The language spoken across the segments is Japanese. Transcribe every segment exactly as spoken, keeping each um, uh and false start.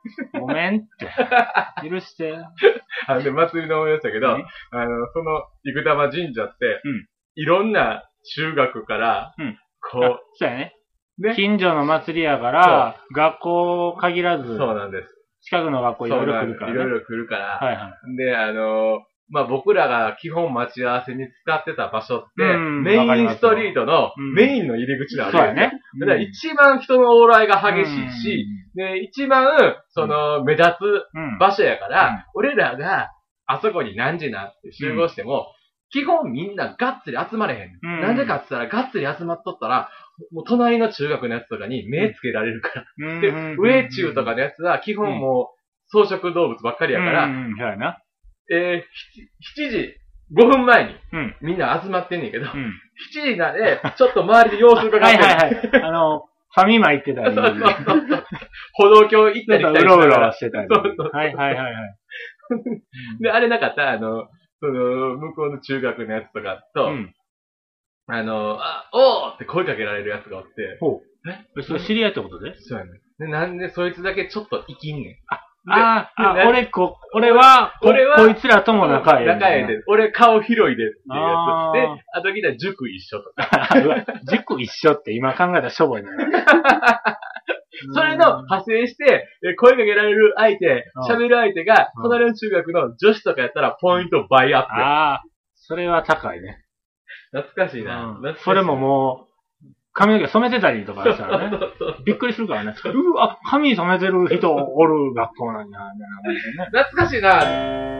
ごめんって。許して。 あの、祭りの思い出したけど、あの、その、生玉神社って、うん、いろんな中学から、うん、こう、 そうやね。ね、近所の祭りやから、学校限らず、 そうなんです。 近くの学校いろいろ来るから、ね。 いろいろ来るから。 はいはい。 で、あの、まあ、僕らが基本待ち合わせに使ってた場所って、うん、メインストリートのメインの入り口なんですよ。うん、そうやね。だから一番人の往来が激しいし、うん、で、一番、その、目立つ場所やから、うん、俺らがあそこに何時なって集合しても、基本みんながっつり集まれへん。うん、なんでかって言ったら、がっつり集まっとったら、もう隣の中学のやつとかに目つけられるから。うん、で、上中とかのやつは基本もう草食動物ばっかりやから、うんうん、そうやな。えー、しちじごふんまえに、みんな集まってんねんけど、うん、しちじなんで、ちょっと周りで様子伺ってはいはいはい。 あの、ファミマ行ってたり。そうそうそう。 歩道橋行ったり来たり。 うろうろしてたり。そうそうそう。はいはいはいはい。 で、あれなかったあの、その、向こうの中学のやつとかと、うん、あの、あ、おーって声かけられるやつがおって、 ほう。えそれ知り合いってことで？ そうやね。で、なんでそいつだけちょっと生きんねん。 あ、ああ、俺こ、俺は、俺は、こいつらとも仲いい。 仲いいで。俺顔広いでっていうやつ。で、あと聞いたら塾一緒とか。 塾一緒って今考えたらしょぼいな。 それの派生して、声かけられる相手、喋る相手が、隣の中学の女子とかやったらポイント倍アップ。 ああ、それは高いね。 懐かしいな。 うん、それももう、髪の毛染めてたりとかしたらね。びっくりするからね。うわ、髪染めてる人おる学校なんや、みたいな、 ね。懐かしいな。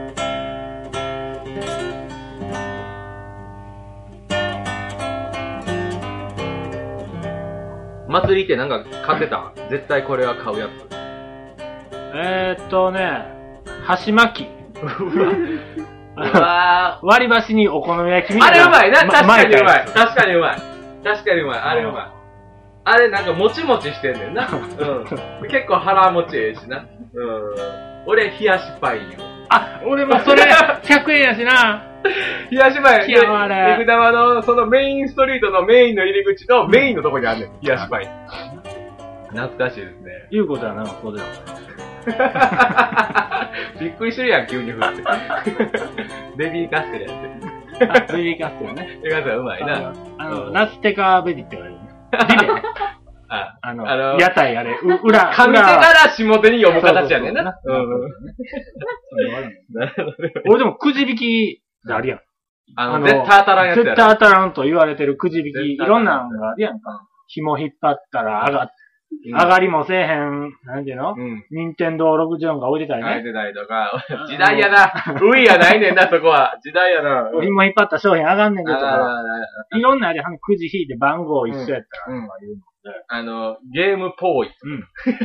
祭りってなんか買ってた？絶対これは買うやつ。 えーっとね、箸巻き。割り箸にお好み焼きみたいな。 あれうまいな。確かにうまい。確かにうまい。確かにうまい。あれうまい。あれなんかもちもちしてんねんな。うん。結構腹持ちええしな。うん。俺、冷やしパインよ。 あ、俺もそれ、ひゃくえんやしな。 冷やしパイン。 冷やわれ。 肉玉の、そのメインストリートのメインの入り口のメインのとこにあんねん。冷やしパイン。懐かしいですね。 言うことはなんかこうだよ。 びっくりしてるやん、急に振って。ベビーカステラやって。 ベビーカステラね。 ベビーカステラうまいな。 あの、ナステカベビーって言われるね。リベね。あ、あの、屋台あれ、う、裏、 上手から下手に読む形やねんな。うん。 俺でもくじ引きであるやん。 あの、絶対当たらんやつや絶対当たらんと言われてるくじ引き、いろんなのがあるやんか。紐引っ張ったら上がっ上がりもせえへん、なんていうの？うん。任天堂ろくじゅうよんが置いてたりね。 置いてたりとか、時代やな。ウィーやないねんな、そこは。時代やな。 紐引っ張った商品上がんねんでとか。いろんなあれ、くじ引いて番号一緒やったらとか言うので。 あの、ゲームっぽい。うん。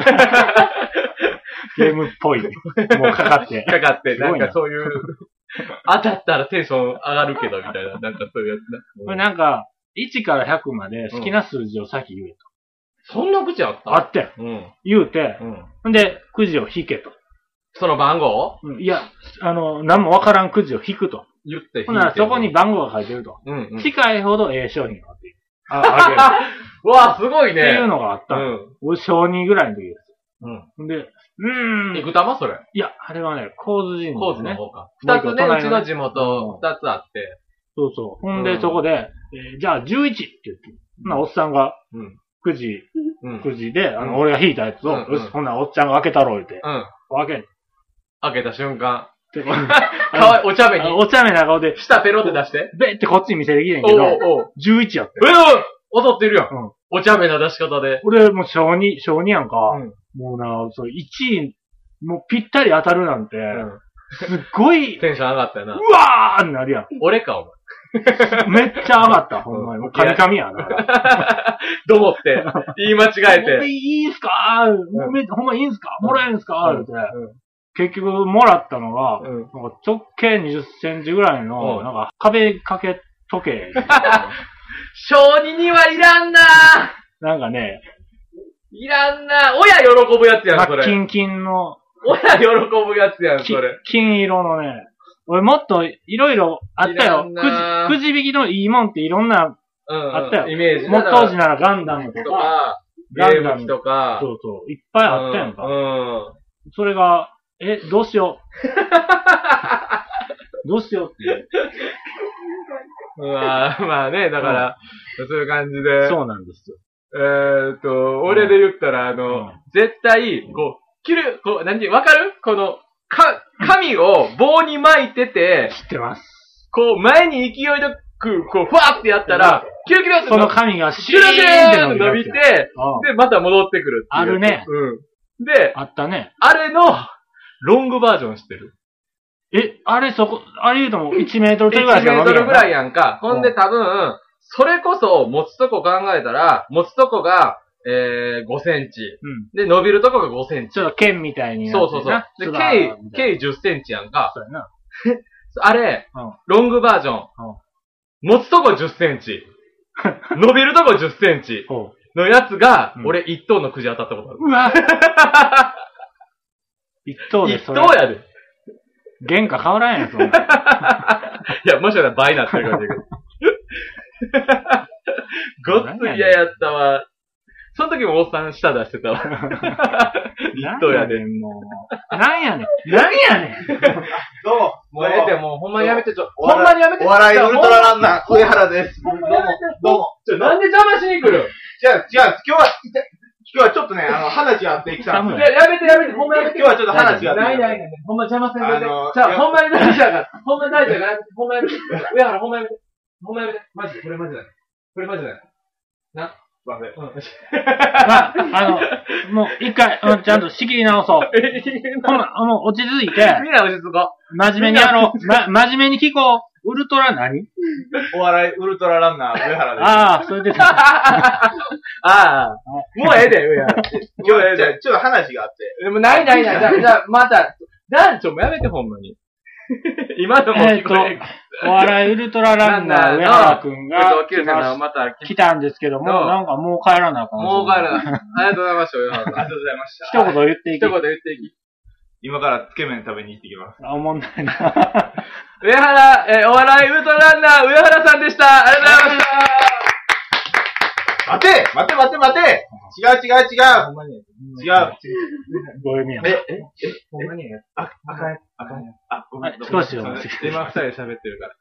ゲームっぽい。もうかかって。 かかって、なんかそういう、当たったらテンション上がるけど、みたいな。なんかそういうやつな。 これなんか、いちからひゃくまで好きな数字を先言えと。 そんな口あった？ あって。うん。言うて、うん。んで、くじを引けと。 その番号？ うん。いや、あの、何もわからんくじを引くと。 言って引いて。 ほんならそこに番号が書いてると。うんうん。近いほどええ商品があって。 あ、あげる。うわ、すごいね。 っていうのがあった。うん。俺、小にぐらいの時です。うん。で、うーん。 いくたまそれ？ いや、あれはね、神津神社、ね。 神津の方か。二つね、うちの地元、二つあって。 そうそう。ほんで、そこで、えー、じゃあじゅういちって言って。な、おっさんが、うん。くじ、くじで、あの、俺が引いたやつを、よし、ほんならおっちゃんが開けたろ、言うて。うん。開けん。 開けた瞬間。かわいい、お茶目に。 お茶目な顔で。 舌ペロって出して。 べってこっちに見せてきてんけど、おうじゅういちやって。 えぇ踊ってるやん。うん。お茶目な出し方で。 俺、もう小に、小にやんか。うん。もうな、そう、いちい、もうぴったり当たるなんて、うん。すっごい。 テンション上がったよな。 うわーってなるやん。 俺か、お前。 めっちゃ上がった、ほんまに。カミカミやな。 どもって、言い間違えて。 いいんすかほんまいいんすかもらえるんすかって。結局、もらったのが、直径にじゅっセンチぐらいの、なんか、壁掛け時計。 小児にはいらんななんかね。 いらんな親喜ぶやつやん、それ。 キンキンの。 親喜ぶやつやん、それ。 金色のね。俺もっといろいろあったよ。くじ、くじ引きのいいもんっていろんな、あったよ。 イメージ。 もう当時ならガンダムとか、 ガンダムとか、 そうそう、いっぱいあったやんか。うん。 それが、え、どうしよう。どうしようっていう。 まあ、まあね、だから、うん、そういう感じで。 そうなんですよ。 えーっと、俺で言ったら、あの、うん、絶対、こう、切る、こう、何て、わかるこの、か、紙を棒に巻いてて、 知ってます。 こう、前に勢いよく、こう、ふわってやったら、キュルキュルって、 その紙がシューって伸びて、で、また戻ってくるっていう。 あるね。 うん。で、 あったね。 あれの、ロングバージョン知ってる？ え、あれそこ、あれ言うともいちメートルぐらいしか伸びない。いちメートルぐらいやんか。ほんで多分、それこそ持つとこ考えたら、持つとこが、えー、ごセンチ。うん。で、伸びるとこがごセンチ。 ちょっと剣みたいになってる。そうそうそう。で、計、計じゅっセンチやんか。 そうやな。 あれ、うん、ロングバージョン。うん、持つとこじゅっセンチ。伸びるとこじゅっセンチ。のやつが、うん、俺一等のくじ当たったことある。 うわ一等でそれ。一等やで。 原価変わらんやん、そんな。 いや、もしかしたら倍になってるかもしれないけど。ごっつい嫌やったわ。その時もおっさん舌出してたわ。一等やで。 もう。なんやねん。なんやねん。 どうも。 もうええで、もうほんまにやめてちょ。ほんまにやめて。 お笑いウルトラランナー、上原です。どうも、どうも。 ちょ、なんで邪魔しに来る？ じゃあ、じゃあ、今日は、今日はちょっとね、あの、話があってきたんで。 いや、やめてやめて、ほんまやめて。 今日はちょっと話があって。 ないないない。ほんま邪魔せんで。じゃあ、ほんまに大事だから。ほんまに大事だから。ほんまやめて。上原、ほんまやめて。ほんまやめて。マジで、これマジだよ。これマジだよ。な。 すいません。 うん。 まあ、あの、もう一回、うん、ちゃんと仕切り直そう。ほんま、もう落ち着いて。 みんな落ち着こう。真面目にやろう。ま、真面目に聞こう。ウルトラ何？ お笑いウルトラランナー、上原です。 ああ、それで。 ああ。もうええで、上原。 今日ええで。ちょっと話があって。 でも、ないないない。じゃあ、じゃあ、また、団長もやめて、ほんまに。今のも聞こえる。 お笑いウルトラランナー、上原くんが来たんですけども、なんかもう帰らなあかん。 もう帰らなあかん。ありがとうございました、上原さん。 ありがとうございました。 一言言っていき。 一言言っていき。 今からつけ麺食べに行ってきます。 あ、おもんないな。 上原、えー、お笑いウルトラランナー、上原さんでした。ありがとうございました。 待て待て待て待て違う違う違う。ほんまに。違う。 ごめんや。 え、え、え、ほんまにあ、あかん、あかん。あ、ごめん。 少しよ。 今二人で喋ってるから。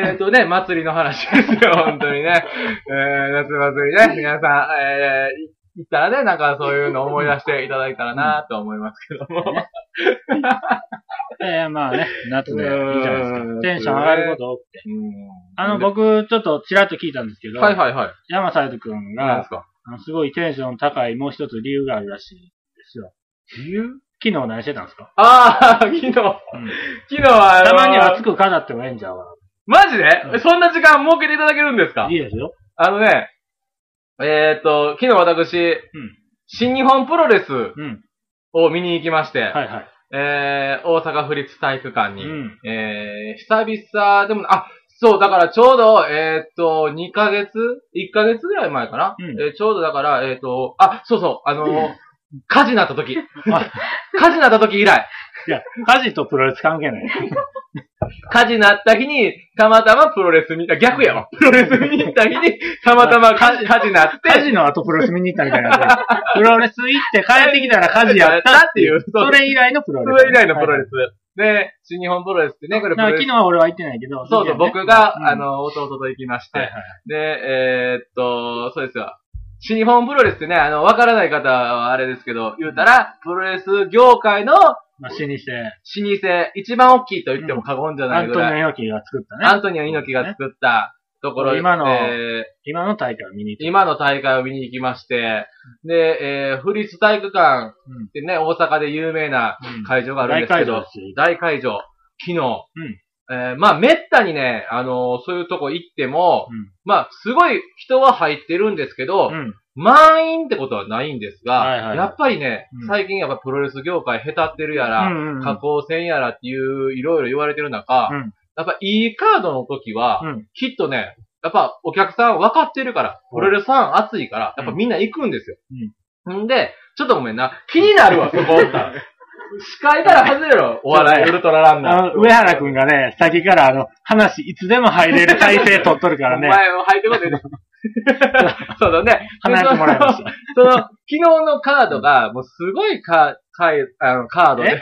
えーとね、祭りの話ですよ、本当にね。えー、夏祭りね、皆さん、えー、行ったらね、なんかそういうのを思い出していただいたらなと思いますけども。 えー、まあね、夏でいいじゃないですか。テンション上がること多くて。あの、僕、ちょっとちらっと聞いたんですけど、 はいはいはい。 山サイドくんが、すごいテンション高いもう一つ理由があるらしいですよ。 理由？ 昨日何してたんですか？ ああ、昨日。うん、昨日は、 たまに熱く語ってもええんちゃうかな。 マジで、うん、そんな時間設けていただけるんですか？ いいですよ。 あのね、えーっと、昨日私、うん、新日本プロレスを見に行きまして、うん、はいはい。えー、大阪府立体育館に、うん、えー、久々でも、あ、そう、だからちょうど、えーっと、にかげつ ?いっ ヶ月ぐらい前かな、うん、えー、ちょうどだから、えーっと、あ、そうそう、あのー、うん火事になった時。火事になった時以来。 いや、火事とプロレス関係ない。 火事になった日に、たまたまプロレス見た、逆やわ。プロレス見に行った日に、たまたま火事、火事になって。 火事の後プロレス見に行ったみたいな。プロレス行って帰ってきたら火事やったっていう。それ以来のプロレス。 それ以来のプロレス。で、新日本プロレスってね、これプロレス。 昨日は俺は行ってないけど。 そうそう、僕が、あの、弟と行きまして。で、えっと、そうですよ。新日本プロレスってね、あの、わからない方はあれですけど、言うたら、プロレス業界の、 まあ、老舗。老舗。一番大きいと言っても過言じゃないぐらい。 うん、アントニオ猪木が作ったね。 アントニオ猪木が作ったところ、 今の、えー、今の大会を見に行き今の大会を見に行きまして、で、えー、府立体育館ってね、うん、大阪で有名な会場があるんですけど、うん、大会場。昨日。うんえー、まあ、めったにね、あのー、そういうとこ行っても、うん、まあ、すごい人は入ってるんですけど、うん、満員ってことはないんですが、はいはいはい、やっぱりね、うん、最近やっぱプロレス業界下手ってるやら、うんうんうん、下降線やらっていういろいろ言われてる中、うん、やっぱいいカードの時は、うん、きっとね、やっぱお客さん分かってるから、プロレスファン熱いから、やっぱみんな行くんですよ。うん、んで、ちょっとごめんな、気になるわ、そこおったら。視界から外れろ、お笑いウルトラランナー。 あの、上原くんがね、先からあの、話いつでも入れる体勢取っとるからね。 お前も入ってこてね。そうだね。 離れてもらいました。 その、昨日のカードが、もうすごいカカイあのカードで。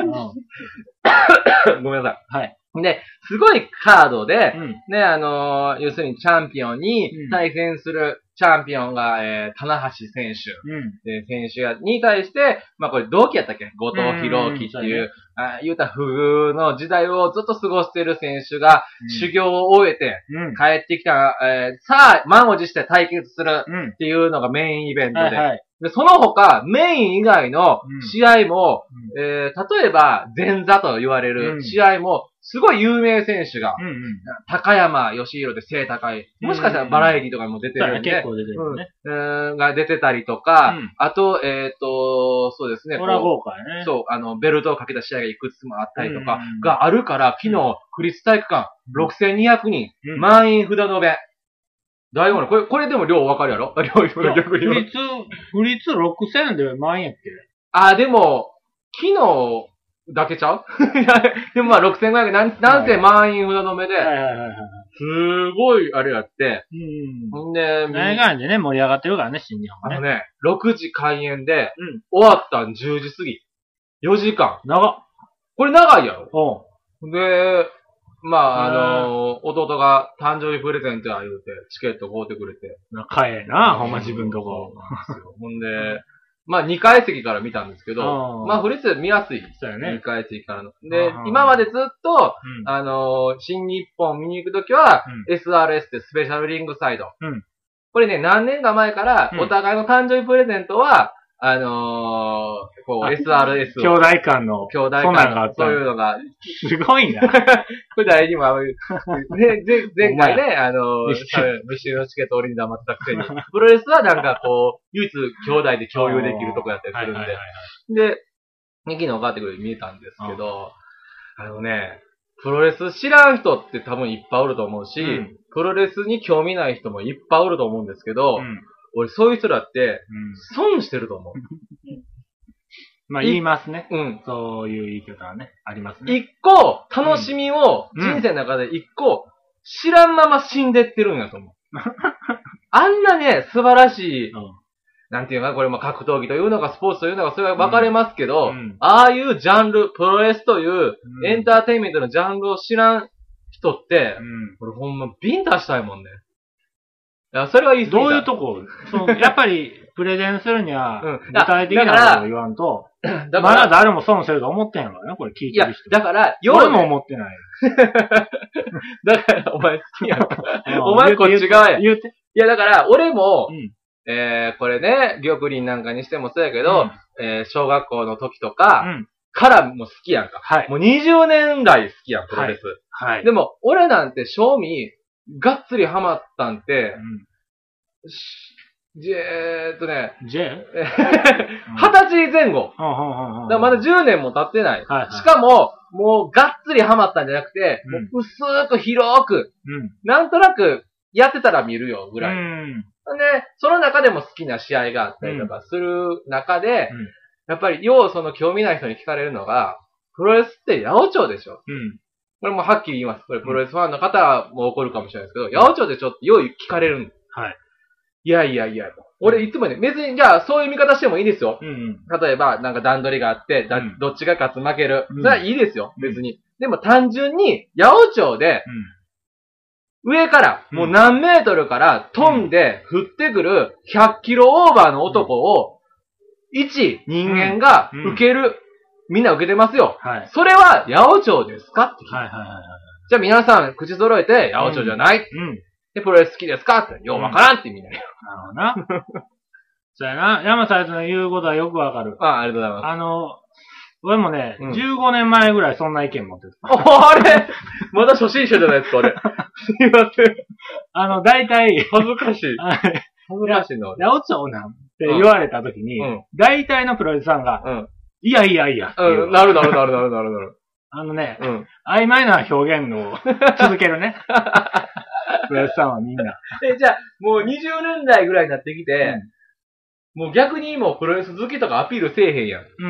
ごめんなさい。はい。で、すごいカードで、うん、ね、あのー、要するにチャンピオンに対戦するチャンピオンが、えー、棚橋選手、うん、で選手に対して、まあこれ同期やったっけ後藤弘樹っていう、うん、あ言うたら不遇の時代をずっと過ごしている選手が、うん、修行を終えて、帰ってきた、えー、さあ、満を持して対決するっていうのがメインイベントで、うんはいはい、でその他、メイン以外の試合も、うんえー、例えば前座と言われる試合も、すごい有名選手が、うんうん、高山義弘で背高い。もしかしたらバラエティとかにも出てるんで、 結構出てるね。 うん、が出てたりとか、うん、あと、えっ、ー、と、そうですね。 これは豪華やね。 そう、あの、ベルトをかけた試合がいくつもあったりとか、があるから、昨日、区立体育館、ろくせんにひゃくにん、うん、満員札延べ。大丈夫これ、これでも量わかるやろ量逆に。 区立、区立ろくせんで満員やっけあ、でも、昨日、だけちゃうでもまあろくせんごひゃく、なん、なんせ満員札止めで、はいはいはいはい、すごいあれやって、 うん。んで、何がんでね、盛り上がってるからね、新日本ね。 あのね、ろくじ開演で、うん、終わったんじゅうじ過ぎ。よじかん。 長っ。 これ長いやろうん。で、まあ、あのー、弟が誕生日プレゼントや言うて、チケット買うてくれて。 仲ええな、ほんま自分とこ。 ほんで、まあ、にかい席から見たんですけど、まあ、フリッツ見やすい。そうよね。にかい席からの。で、今までずっと、うん、あのー、新日本見に行くときは、うん、エスアールエス ってスペシャルリングサイド。うん、これね、何年か前から、お互いの誕生日プレゼントは、あのー、こう、エスアールエス を。 兄弟間の。 兄弟間の。そういうのが。 すごいな。 これ誰にも、ね、前回ね、あのー、未収のチケット俺に黙ってたくせに。プロレスはなんかこう、唯一兄弟で共有できるとこやったりするんで。で、昨日上がってくるように見えたんですけど、あのね、プロレス知らん人って多分いっぱいおると思うし、うん、プロレスに興味ない人もいっぱいおると思うんですけど、うん俺、そういう人だって、損してると思う。 まあ、言いますね。うん。そういう言い方はね、ありますね。 一個、楽しみを、人生の中で一個、知らんまま死んでってるんやと思う。あんなね、素晴らしい、うん、なんていうか、これも格闘技というのか、スポーツというのか、それは分かれますけど、うん、ああいうジャンル、プロレスという、エンターテインメントのジャンルを知らん人って、うん、俺ほんまビンタしたいもんね。いや、それは言い過ぎた。 どういうとこそう、やっぱり、プレゼンするには、具体的なことを言わんと、だからまだ誰も損してると思ってんのかなこれ聞いてる人。 いや、だから、 俺も思ってない。 だから、お前好きやん。お前こっち側や。言うて。いや、だから、俺も、うん、えー、これね、玉林なんかにしてもそうやけど、うん、えー、小学校の時とか、うん、からも好きやんか。はい。もうにじゅうねん来好きやん、プロレス。はい。はい、でも、俺なんて、正味、がっつりハマったんて、うん、じえーっとね、 ジェ二十歳前後。だからまだじゅうねんも経ってない。はいはい、しかも、もうがっつりハマったんじゃなくて、うん、もう薄く広く、うん、なんとなくやってたら見るよぐらい。うん、で、その中でも好きな試合があったりとかする中で、うん、やっぱりようその興味ない人に聞かれるのが、プロレスって八百長でしょ。うんこれもはっきり言います。これプロレスファンの方も怒るかもしれないですけど、八百長でちょっとよう聞かれるんです。はい。いやいやいや、俺いつもね、別にじゃあそういう見方してもいいですよ。うんうん、例えば、なんか段取りがあって、だ、うん、どっちが勝つ負ける。それはいいですよ、別に。でも単純に、八百長で、うん、上から、もう何メートルから飛んで降ってくるひゃっキロオーバーの男を、一人間が受ける。みんな受けてますよ。はい。それは、八百長ですかって聞いて。はいはいはい。じゃあ皆さん、口揃えて、八百長じゃない。うん。で、プロレス好きですかって、ようわからんってみんな言う。 なるほどな。そうやな。山サイズの言うことはよくわかる。 ああ、ありがとうございます。 あの、俺もね、うん、じゅうごねんまえぐらいそんな意見持ってた。 あれまだ初心者じゃないですか、俺。すいません。 あの、大体、 恥ずかしい。恥ずかしいの。 八百長なんって言われた時に、うん、大体のプロレスさんが、うんいやいやいや。 うん、なるなるなるなるなるなる。 あのね、うん、曖昧な表現を続けるね。プロレスさんはみんな。 え、じゃあ、もうにじゅうねんだいぐらいになってきて、うん、もう逆にもうプロレス好きとかアピールせえへんやん。うん。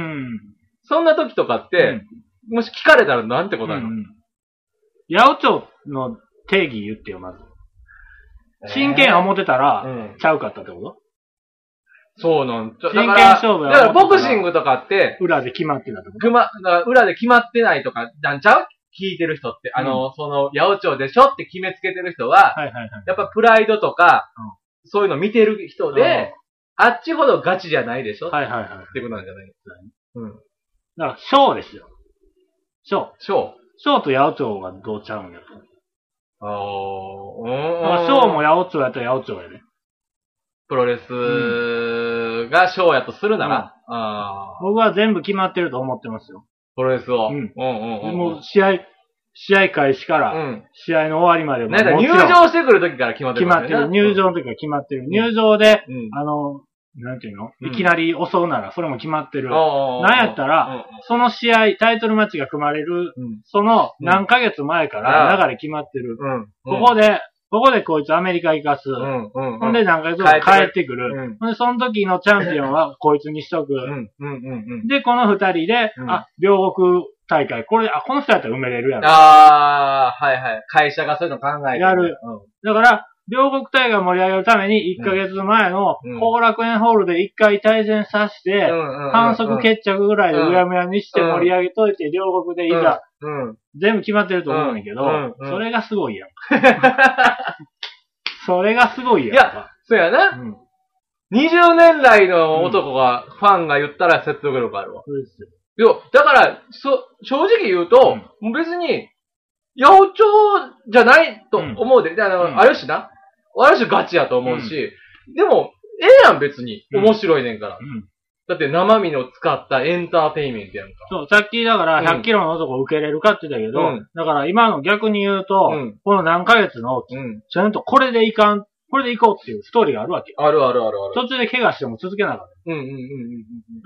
そんな時とかって、うん、もし聞かれたらなんて答えるの、うん、 八百長の定義言ってよ、まず。真剣思ってたら、えーうん、ちゃうかったってことそうなんだ。 真剣勝負だからボクシングとかって、 裏で決まってたとか。 ぐま、だから裏で決まってないとか、なんちゃう聞いてる人って。あの、うん、その、八百長でしょって決めつけてる人は、はいはいはい、やっぱプライドとか、うん、そういうの見てる人で、うん、あっちほどガチじゃないでしょはいはいはい。ってことなんじゃないですかね。 うん。だから、ショーですよ。ショー。 ショー。 ショーと八百長がどうちゃうんやと。 ああ、 うん。だから、ショーも八百長やったら八百長やね。 プロレスがショーやとするなら、 うん、あ僕は全部決まってると思ってますよ。 プロレスを。 うん。うんうんうん。もう試合、試合開始から、うん、試合の終わりまでも。 なんか入場してくる時から決まってる、 ね。決まってる。入場の時から決まってる。うん、入場で、うん、あの、なんていうの、うん、いきなり襲うなら、それも決まってる。なんやったら、うん、その試合、タイトルマッチが組まれる、うん、その何ヶ月前から流れ決まってる。うん、ここで、ここでこいつアメリカ行かす。うんうんうん、ほんで何ヶ月後帰ってくる。うん、ほんでその時のチャンピオンはこいつにしとく。うんうんうん、で、この二人で、うん、あ、両国大会。これ、あ、この二人やったら埋めれるやろ。 あー、はいはい。会社がそういうの考えてやる。うん、だから、両国大会を盛り上げるためにいっかげつまえの後楽園ホールで一回対戦させて、反則決着ぐらいでうやむやにして盛り上げといて、両国でいざ、うん、全部決まってると思うんだけど、うんうん、それがすごいやん。それがすごいやん。 いや、そうやな。うん、にじゅうねん来の男が、ファンが言ったら説得力あるわ。そうですよ。いや、だから、そ、正直言うと、うん、別に、八百長じゃないと思うで、うん、あの、うん、あるしな。ある種ガチやと思うし、うん、でも、ええやん別に。面白いねんから。うん、だって生身の使ったエンターテインメントやんか。 そう、さっきだからひゃっキロの男を受けれるかって言ったけど、うん、だから今の逆に言うと、うん、この何ヶ月の、うん、ちゃんとこれでいかん、これでいこうっていうストーリーがあるわけ。 あるあるあるある。 途中で怪我しても続けなかった。うんうんうんうん。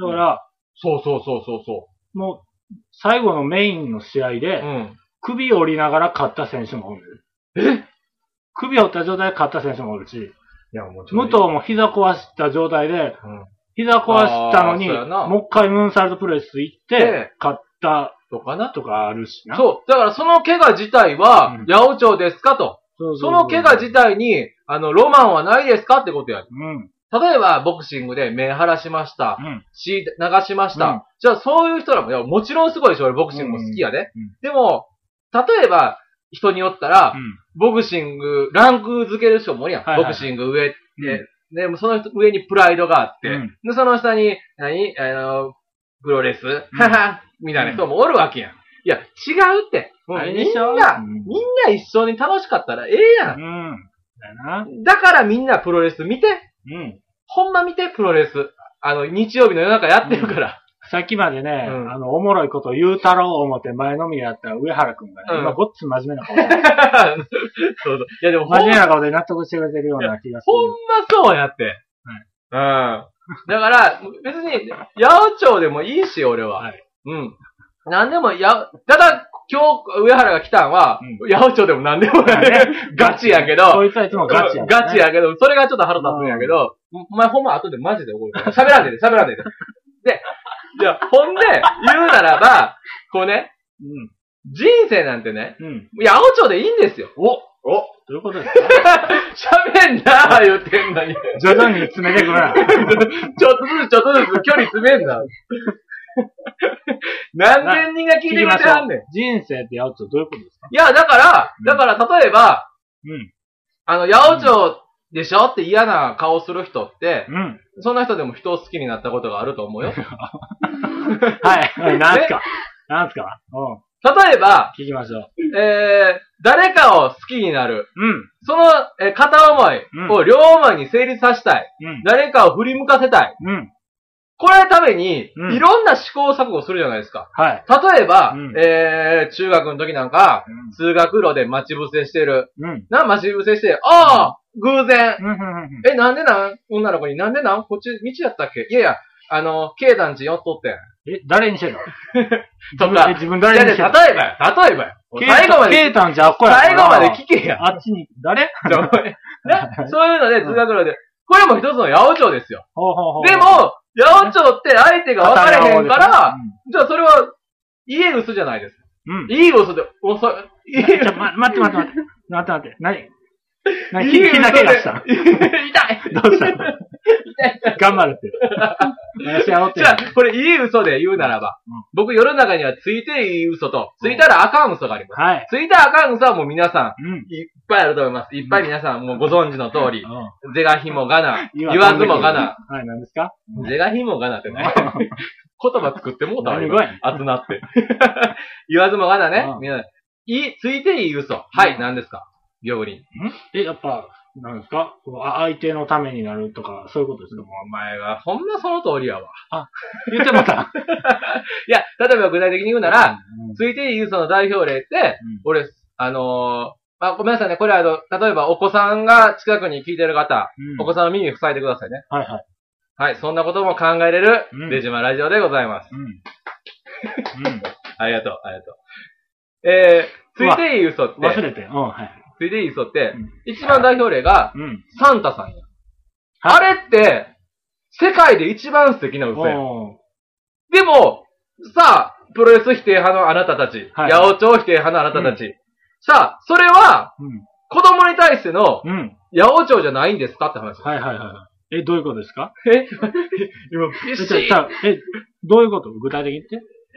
だから、 そうそうそうそうそう。 もう、最後のメインの試合で、うん、首を折りながら勝った選手もおる。え首を折った状態で勝った選手もおるし、いやもう武藤も膝壊した状態で、うん、膝壊したのに、もう一回ムーンサルトプレス行って、勝ったとかなとかあるしな。 そう。だからその怪我自体は、うん、八百長ですかと。そうそうそうその怪我自体に、あの、ロマンはないですかってことや。うん、例えば、ボクシングで目腫らしました。うん、血流しました。うん、じゃあそういう人らも、いや、もちろんすごいでしょ。俺ボクシングも好きやで。うんうん、でも、例えば、人によったら、うん、ボクシング、ランク付ける人もおるやん。はいはいはい、ボクシング上って、うん、で、その上にプライドがあって、うん、で、その下に、何あの、プロレス、はは、みたいな人もおるわけやん。いや、違うって。もうみんな、うん、みんな一緒に楽しかったらええやん。うん、だな。だからみんなプロレス見て。うん。ほんま見て、プロレス。あの、日曜日の夜中やってるから。 うん、さっきまでね、うん、あの、おもろいこと言うたろう思って前のみやった上原くんがね、うん、今ごっつ真面目な顔で。そうそう。いやでも真面目な顔で納得してくれてるような気がする。 ほんまそうやって。はい、うん。だから、別に、八百長でもいいし、俺は。はい、うん。なんでも、や、ただ、今日、上原が来たんは、うん、八百長でもなんでもない。ね、ガチやけど。 こいつはいつもガチや、ね。 ガチやけど、それがちょっと腹立つんやけど、お前ほんま後でマジで怒るから。喋らんでね、喋らんでね。で、いや、ほんで、言うならば、こうね、うん、人生なんてね、うん、八百長でいいんですよ。 おおどういうことですか喋んなー言ってんのに。 徐々に詰めてくるな。 ちょっとずつちょっとずつ距離詰めんな。何千人が聞いてくれてはんねん。 人生って八百長どういうことですか？ いや、だから、だから例えば、うん、あの、八百長でしょって嫌な顔する人って、うん、そんな人でも人を好きになったことがあると思うよ。 はい。はい、なんすかなんすかうん。 例えば、 聞きましょう。 えー、誰かを好きになる。うん。その、えー、片思いを両思いに成立させたい。うん。誰かを振り向かせたい。うん。これのために、うん、いろんな試行錯誤するじゃないですか。はい。例えば、うん、えー、中学の時なんか、うん、通学路で待ち伏せしてる。うん。な、待ち伏せして、ああ、偶然。うん。え、なんでなん女の子になんでなんこっち道やったっけいやいや、あの、経団地寄っとってん。 え、誰にしてんのとか。 自分誰にしてんの例えばよ、例えばよ。最後まで。 経団地あっこや。 最後まで聞けや。 あっちに、誰ね、そういうので、通学路で。これも一つの八百長ですよ。ほうほうほうでも、八百長って相手が分かれへんから、うん、じゃあそれは、家薄じゃないですか。うん。家薄で、おそ、 家薄。ちょ、ま、待って待って待って。待って待って。何何膝怪我した痛いどうした頑張るって。 じゃあ、これいい嘘で言うならば、うん、僕世の中にはついていい嘘と、ついたらあかん嘘があります。はい。ついたらあかん嘘はもう皆さん、うん、いっぱいあると思います。いっぱい皆さんもうご存知の通り、うん、是が非もがな、言わずもがな。 はい、何ですか？ 是が非もがなってね。言葉作ってもうたわ、今。集なって。言わずもがなね。皆さん、いい、ついていい嘘。はい、何ですか？病理。んえ、やっぱ、なんですか？相手のためになるとか、そういうことですか？もうお前は、ほんまその通りやわ。 あ、言ってまた。 いや、例えば具体的に言うなら、うん、ついていい嘘の代表例って、うん、俺、あのー、あ、ごめんなさいね。これあの、例えばお子さんが近くに聞いてる方、うん、お子さんの耳塞いでくださいね。 はいはい。 はい、そんなことも考えれる、デジマラジオでございます。うん。うん、ありがとう、ありがとう。えー、ついていい嘘って。 忘れて。うん、はい。 ついていい嘘って、うん、一番代表例が、うん、サンタさんや。あれって、世界で一番素敵な嘘や。でも、さあ、プロレス否定派のあなたたち、はい、八百長否定派のあなたたち、うん、さあ、それは、うん、子供に対しての、うん、八百長じゃないんですかって話です。 はいはいはい。え、どういうことですか？ え今、ピシッ。 え、どういうこと具体的に言って。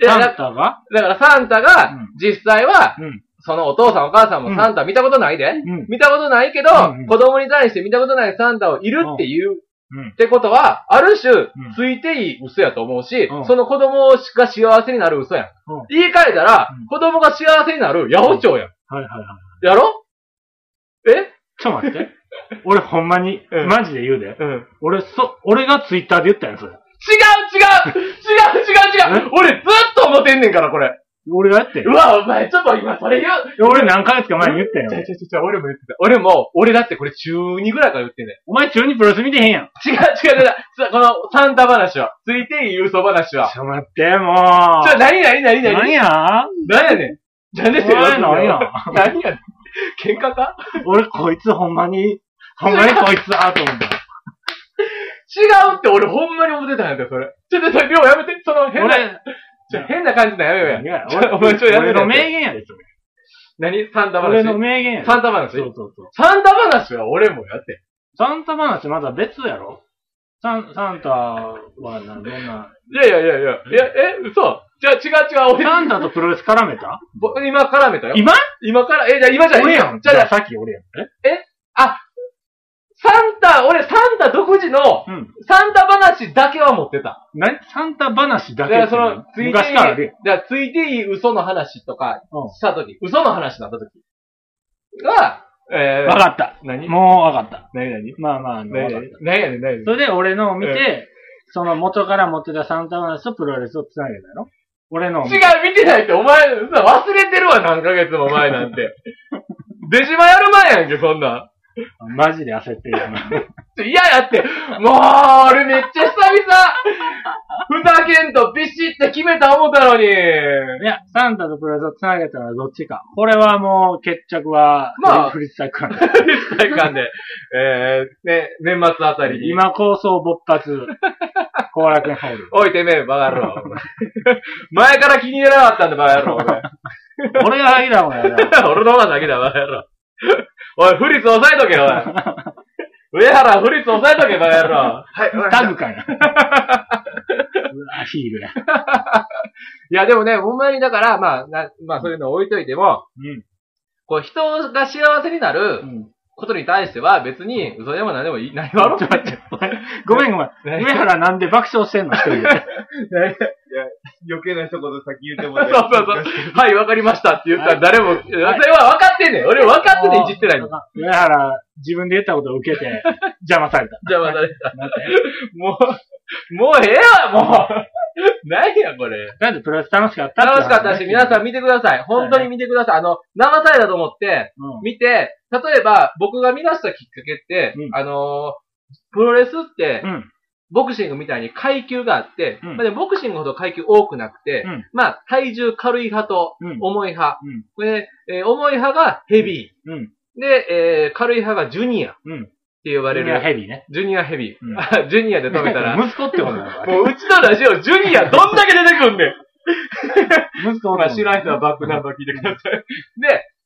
サンタがだからサンタが、実際は、うんそのお父さんお母さんもサンタ見たことないで、うん、見たことないけど、うんうん、子供に対して見たことないサンタをいるっていう、うん、ってことは、ある種、うん、ついていい嘘やと思うし、うん、その子供が幸せになる嘘やん。うん、言い換えたら、うん、子供が幸せになる八百長やん。 はいはいはい。 やろ？え？ ちょっと待って。俺ほんまに、うん、マジで言うで。うん、俺、そ、俺がツイッターで言ったやん、それ。違う違う違う違う違う違う俺ずっと思ってんねんから、これ。 俺がやってん。 うわ、お前、ちょっと今それ言う。 俺何ヶ月か前に言ったよ。 ちゃちゃちゃ、俺も言ってた。俺も、俺だってこれ中にぐらいから言ってんねん。 お前中にプロレス見てへんやん。 違う違う違う。このサンタ話は、ついていい嘘話は。 ちょ、待って、もう。 ちょ、何何何何何や何やねん。なんでせ何や何や何やねん。喧嘩か俺こいつほんまに、ほんまにこいつだと思った。 違うって俺ほんまに思ってたんやて、それ。ちょっと、量やめて、その変な。ちょ、変な感じだよ、やめようや。お前ちょ、やめろ。 俺の名言やで、それ。 何サンタ話。 俺の名言やで。 サンタ話。 そうそうそう。 サンタ話は俺もやって。 サンタ話まだ別やろサン、サンタはな、どんな。 いやいやいやいや、いや、え、嘘。じゃあ違う違う、俺。 サンタとプロレス絡めた今絡めたよ。 今今から、え、じゃあ今じゃ俺やん。じゃあさっき俺やん。 ええあ、サンタ、俺サンタ独自の、うん、サンタ話だけは持ってた。 何サンタ話だけだからその、ついていい、昔からあるやん。ついていい嘘の話とか、したとき、うん、嘘の話になったときは、 えー、わかった。 何もうわかった。 何何まあまあ、何やねん何やねん何やねん。 それで俺のを見て、えー、その元から持ってたサンタ話とプロレスをつなげたの俺の。 違う、見てないって、お前、忘れてるわ、何ヶ月も前なんて。デジマやる前やんけ、そんなん。 マジで焦ってるよな。 嫌やって。もう、俺めっちゃ久々。ふざけんとビシッて決めた思ったのに。いや、サンタとプロレスをつなげたらどっちか。これはもう決着は、まあ、フリースタイル感で。 フリースタイル感で。えー、ね、年末あたりに。 今構想勃発。後楽園ホール。 おいてめえ、バカ野郎。前から気に入らなかったんだ、バカ野郎。 俺が先だもんやな。 俺の方が先だ、バカ野郎。おい、フリッツ押さえとけよ、おい。上原、フリッツ押さえとけ、バカ野郎。 はい、タグかよ。うわ、ヒールや。 いや、でもね、ほんまにだから、まあ、なまあ、そういうの置いといても、うん、こう、人が幸せになることに対しては、別に、嘘でも何でもいい。何があろうって。 ごめんごめん。上原なんで爆笑してんの一人で。いや、 余計な一言先言ってもらって。 そうそうそう。はい、わかりましたって言ったら誰も、それは分かってんねん。俺分かってていじってないの。 上原、自分で言ったことを受けて、邪魔された。 邪魔された。なんてもう、もうええわ、もう。何や、これ。 なんでプロレス楽しかった楽しかったし、皆さん見てください。本当に見てください。あの、生されだと思って、見て、例えば、僕が見出したきっかけって、あの、プロレスって、ボクシングみたいに階級があって、うん、まあ、でボクシングほど階級多くなくて、うん、まあ、体重軽い派と重い派。うん、で、えー、重い派がヘビー。うん、で、えー、軽い派がジュニア。うんって呼ばれる。 ジュニアヘビーね。 ジュニアヘビー。うん、ジュニアで止めたら。 息子ってことだよ。 もううちのラジオ、ジュニアどんだけ出てくんねん。息子まあ知らん人はバックナンバー聞いてください。で、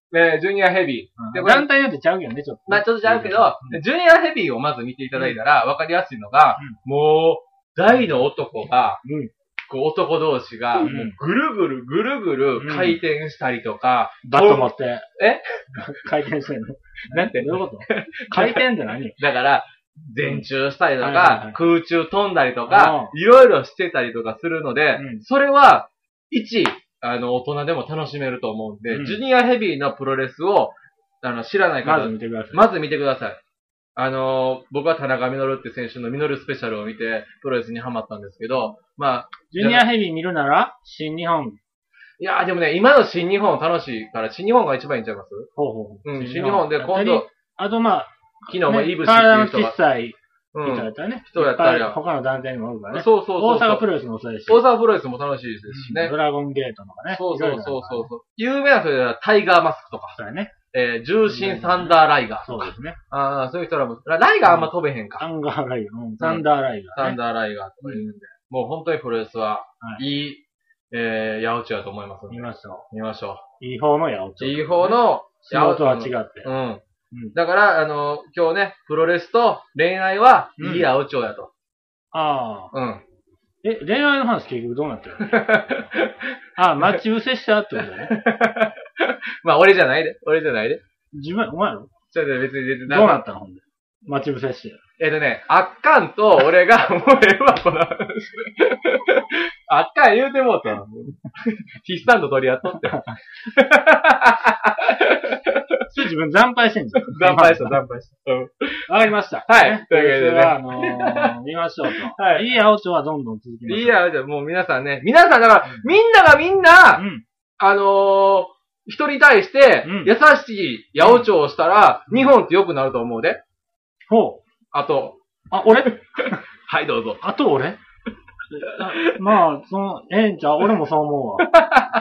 えー、ジュニアヘビー。 で、団体によってちゃうけどね、ちょっと。 まあちょっとちゃうけど、ジュニアヘビーをまず見ていただいたら、わかりやすいのが、もう、大の男が、こう男同士が、もうぐるぐるぐるぐる回転したりとか、 バット持って。 え回転してんのなんてどういうこと回転って何だから、前宙したりとか、空中飛んだりとか、いろいろしてたりとかするので、それは、一、あの、大人でも楽しめると思うんで、うん、ジュニアヘビーのプロレスを、あの、知らない方、 まず見てください。 まず見てください。あの、僕は田中稔って選手の稔スペシャルを見て、プロレスにハマったんですけど、まあ。 ジュニアヘビー見るなら、新日本。 いやーでもね、今の新日本楽しいから、新日本が一番いいんちゃいます？ ほうほう。 うん、新日本で今度。 あとまあ、 昨日もイブシっていう人が。 体の小さい。人やったらね。 人やったら。 他の団体にもおるからね。 そうそうそう。 大阪プロレスもそうですし。 大阪プロレスも楽しいですしね。 ドラゴンゲートとかね。 そうそうそうそう。有名な人ではタイガーマスクとか。 そうやね。 えー、重心サンダーライガーとか。 そうですね。 ああ、そういう人らも、ライガーあんま飛べへんか。 サンダーライガー。サンダーライガー。サンダーライガーとか言うんで。もう本当にプロレスは、いい、えー、八百長だと思いますので。 見ましょう。見ましょう。いい方の八百長。 いい方の八百長とは違って。 うん。だから、あの、今日ね、プロレスと恋愛は、いい八百長やと。 ああ。 うん。 え、恋愛の話結局どうなってるああ、待ち伏せしたってことね。 まあ、俺じゃないで。俺じゃないで。 自分、お前やろちょっと別に別に。 どうなったのほんで。待ち伏せして。 えっとね、あっかんと俺が、もうええわ、この話。あっかん言うてもうた。ヒスタンド取り合っとって。 それ自分惨敗してんじゃん。 惨敗した、惨敗した。うん。 わかりました。 はい。というわけでね。 あのー、見ましょうと。はい。いい青蝶はどんどん続きます。 いい青蝶、もう皆さんね、皆さんだから、みんながみんな、うん、あのー、人に対して、優しい八百長をしたら、日本って良くなると思うで。 ほう。 あと。 あ、俺はい、どうぞ。 あと俺まあ、その、ええんちゃう俺もそう思うわ。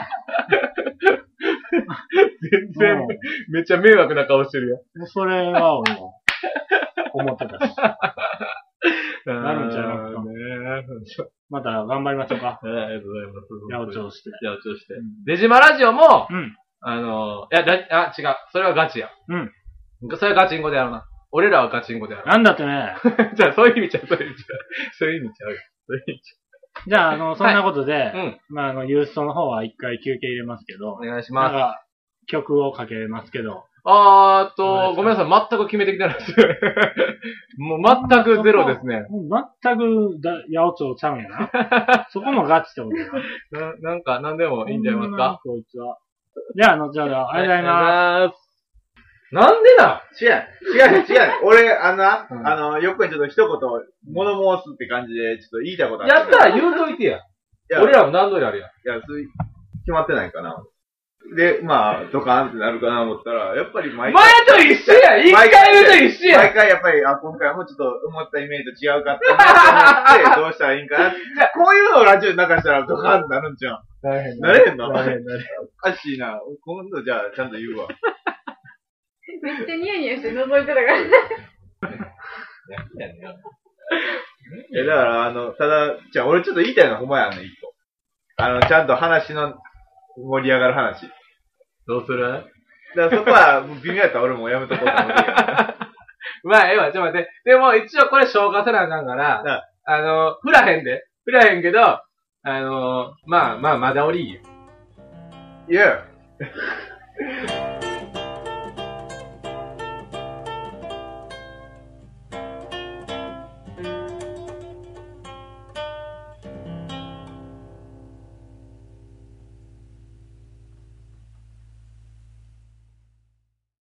全然、めっちゃ迷惑な顔してるよ。 それは俺も、思ってたし。なるんちゃいますか。また頑張りましょうか。 ありがとうございます。 八百長して。 八百長して。出島ラジオも、うん、あの、いや、だ、あ、違う。それはガチや。うん。それはガチンコでやろうな。俺らはガチンコでやろう。 なんだってね。 じゃあ、そういう意味ちゃう、そういう意味ちゃう。そういう意味ちゃう。そういう意味ちゃう。 じゃあ、あの、そんなことで、はい、うん。まあ、あの、ユーストの方は一回休憩入れますけど。 お願いします。 なんか、曲をかけますけど。 あーっと、ごめんなさい。全く決めてきてないです。もう全くゼロですね。 全くだ、八百長ちゃうんやな。そこもガチってことだな。なんか、なんでもいいんじゃないますか。 こいつは。じゃあ、あの、じゃあ、ありがとうございます。 なんでだ違う、違う、違う。俺、あんな、うん、あの、よくちょっと一言、物申すって感じで、ちょっと言いたいことある。 やったら言うといてや。いや俺らも何度やるやん。 いや、そういう、決まってないかな。で、まあ、ドカーンってなるかなと思ったら、やっぱり毎回。前と一緒や一回言うと一緒や毎回やっぱり、あ、今回もちょっと思ったイメージと違うかったなと思って、どうしたらいいんかな。こういうのをラジオに流したらドカーンってなるんじゃん。なれへんな。なれへんのなれへんなれへん。おかしいな。今度じゃあ、ちゃんと言うわ。 めっちゃニヤニヤして覗いてたから。 え、だから、あの、ただ、じゃあ俺ちょっと言いたいのはほんまやねん、一個。あの、ちゃんと話の盛り上がる話。 どうする？ だからそこは、微妙やったら俺もやめとこうと思って。 まあ、ええわ、ちょっと待って。でも、一応これ消化せなあかんから、あの、振らへんで。振らへんけど、あの、まあまあ、まだおりいいよ。 いや。